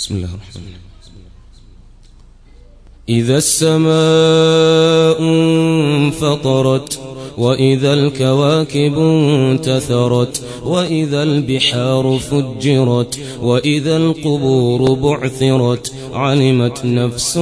بسم الله الرحمن الرحيم. إذا السماء انفطرت وإذا الكواكب انتثرت وإذا البحار فجرت وإذا القبور بعثرت علمت نفس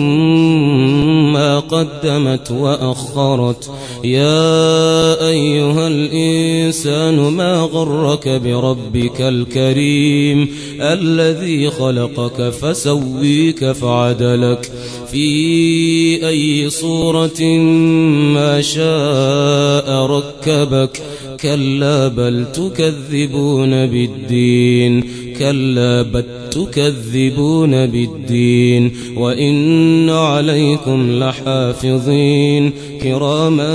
ما قدمت وأخرت. يا أيها الإنسان ما غرك بربك الكريم الذي خلقك فسويك فعدلك في أي صورة ما شاء ركبك. كلا بل تكذبون بالدين وإن عليكم لحافظين كراما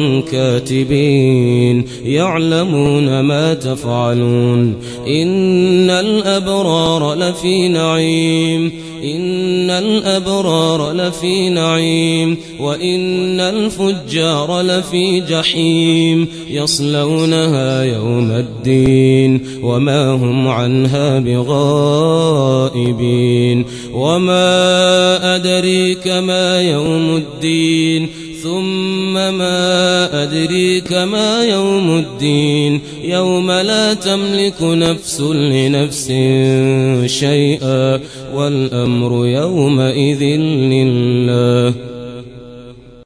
كاتبين يعلمون ما تفعلون. إن الأبرار لفي نعيم وإن الفجار لفي جحيم يصلونها يوم الدين وما هم عنها بغائبين. وما أدريك ما يوم الدين ثم ما أدريك ما يوم الدين يوم لا تملك نفس لنفس شيئا والأمر يومئذ لله.